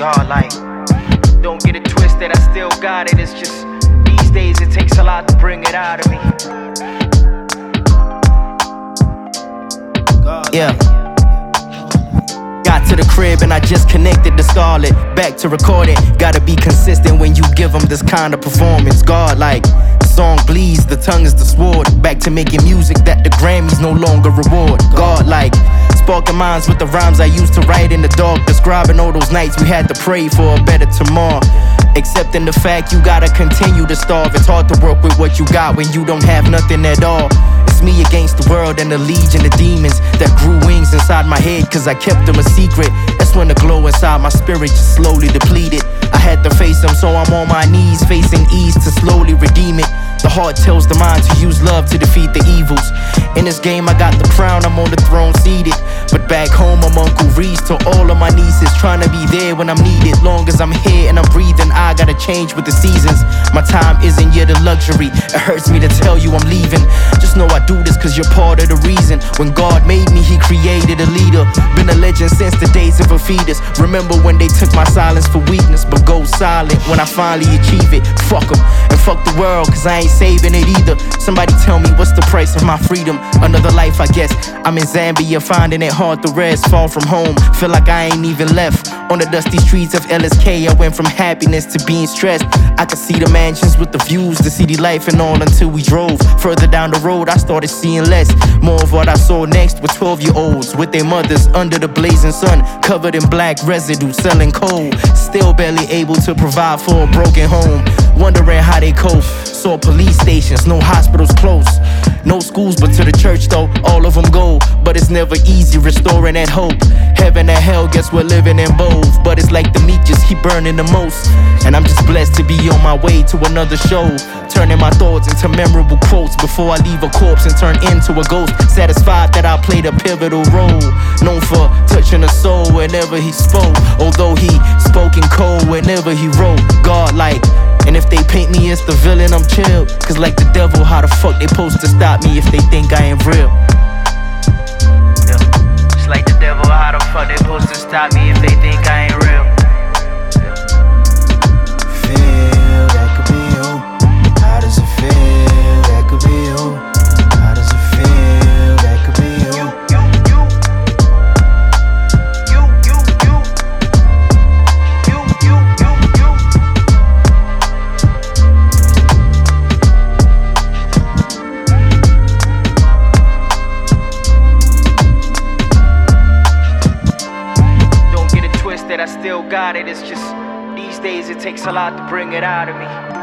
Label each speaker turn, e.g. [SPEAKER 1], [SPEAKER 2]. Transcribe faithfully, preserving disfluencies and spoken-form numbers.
[SPEAKER 1] God, like, don't get it twisted, I still got it. It's just these days it takes a lot to bring it out of me. God,
[SPEAKER 2] yeah. Got to the crib and I just connected to Scarlet. Back to recording, gotta be consistent when you give them this kind of performance. God, like, the song bleeds, the tongue is the sword. Back to making music that the Grammys no longer reward. God, like, sparking minds with the rhymes I used to write in the dark, describing all those nights we had to pray for a better tomorrow. Accepting the fact you gotta continue to starve. It's hard to work with what you got when you don't have nothing at all. It's me against the world and the legion of demons that grew wings inside my head cause I kept them a secret. That's when the glow inside my spirit just slowly depleted. I had to face them, so I'm on my knees facing ease to slowly redeem it. The heart tells the mind to use love to defeat the evils. In this game I got the crown, I'm on the throne seated. But back home I'm Uncle Reese to all of my nieces, trying to be there when I'm needed. Long as I'm here and I'm breathing, I gotta change with the seasons. My time isn't yet a luxury, it hurts me to tell you I'm leaving. Just know I do this cause you're part of the reason. When God made me, he created a leader. Been a legend since the days of a fetus. Remember when they took my silence for weakness, but go silent when I finally achieve it. Fuck them, and fuck the world cause I ain't saving it either. Somebody tell me what's the price of my freedom. Another life I guess. I'm in Zambia finding it hard to rest. Far from home, feel like I ain't even left. On the dusty streets of L S K I went from happiness to being stressed. I could see the mansions with the views, the city life and all until we drove. Further down the road I started seeing less. More of what I saw next were twelve year olds with their mothers under the blazing sun, covered in black residue, selling coal. Still barely able to provide for a broken home, wondering how they cope. Saw police stations, no hospitals close. No schools but to the church though, all of them go. But it's never easy restoring that hope. Heaven and hell, guess we're living in both. But it's like the meat just keep burning the most. And I'm just blessed to be on my way to another show, turning my thoughts into memorable quotes before I leave a corpse and turn into a ghost. Satisfied that I played a pivotal role, known for touching a soul whenever he spoke. Although he spoke in cold whenever he wrote. God, like, and if they paint me as the villain, I'm chill. Cause like the devil, how the fuck they supposed to stop me if they think I ain't real? Yeah. Just like the devil, how the fuck they supposed to stop me if they think I ain't real? Yeah.
[SPEAKER 3] Feel that could be you. How does it feel? That could be you. How does it feel? That could be you.
[SPEAKER 1] You, you, you. You, you, you. You, you, you, you. Don't get it twisted, I still got it. It's just these days it takes a lot to bring it out of me.